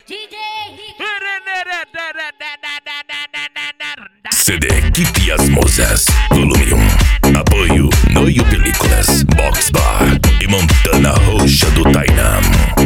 CD Equipe As Musas, volume 1. Apoio Noio Películas, Box Bar e Montana Roxa do Tainam.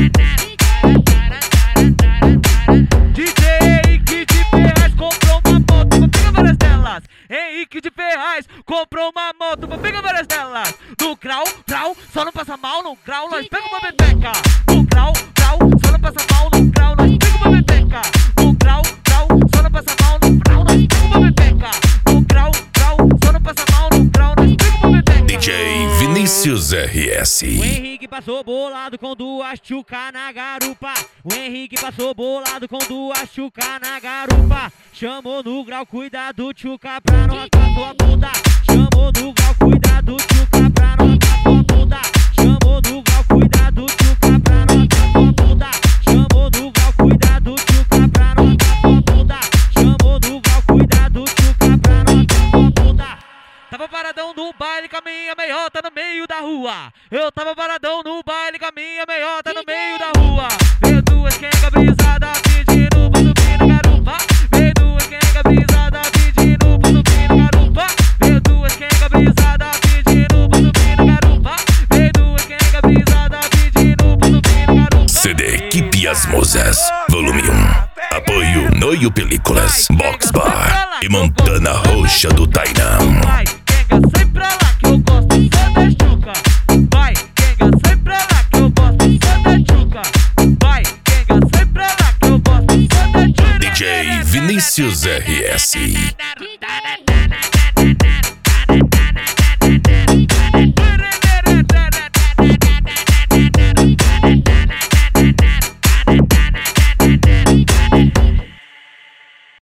DJ Henrique de Ferraz comprou uma moto, vou pegar várias delas. Henrique de Ferraz comprou uma moto, vou pegar várias delas. No grau, só não passa mal. No grau, nós pega uma bebeca. No grau, só não passa mal. No grau, nós pega uma bebeca. No grau, só não passa mal. No grau, nós pega uma bebeca. No grau, só não passa mal. No grau, nós pega uma bebeca. DJ Vinícius RS. O Henrique passou bolado com duas tchuca na garupa. O Henrique passou bolado com duas tchuca na garupa. Chamou no grau, cuidado, tchuca, pra não acabar tua bunda. Chamou no grau, cuidado, tchuca, pra não acabar tua bunda. Chamou no grau, cuidado, tchuca, pra não acabar tua bunda. Chamou no grau, cuidado, tchuca, pra não acabar tua bunda. Chamou no grau, cuidado, tchuca, pra não acabar tua bunda. Tava paradão no baile com a minha meiota no meio da rua. Eu tava paradão no baile com a minha meiota no meio da rua. Veio duas quenga brisada pedindo pra subir na garupa. Veio duas quenga brisada pedindo pra subir na garupa. Veio duas quenga brisada pedindo pra subir na garupa. Veio duas quenga brisada pedindo pra subir na garupa. CD Equipe As Musas, volume 1. Apoio Noio Películas, Box Bar e Montana Roxa do Tainam. Vai, quenga, sai pra lá que eu gosto só da tchuca. Vai, quenga, sai pra lá que eu gosto só da tchuca. Vai, quenga, sai pra lá que eu gosto só da tchuca. DJ Vinícius RS.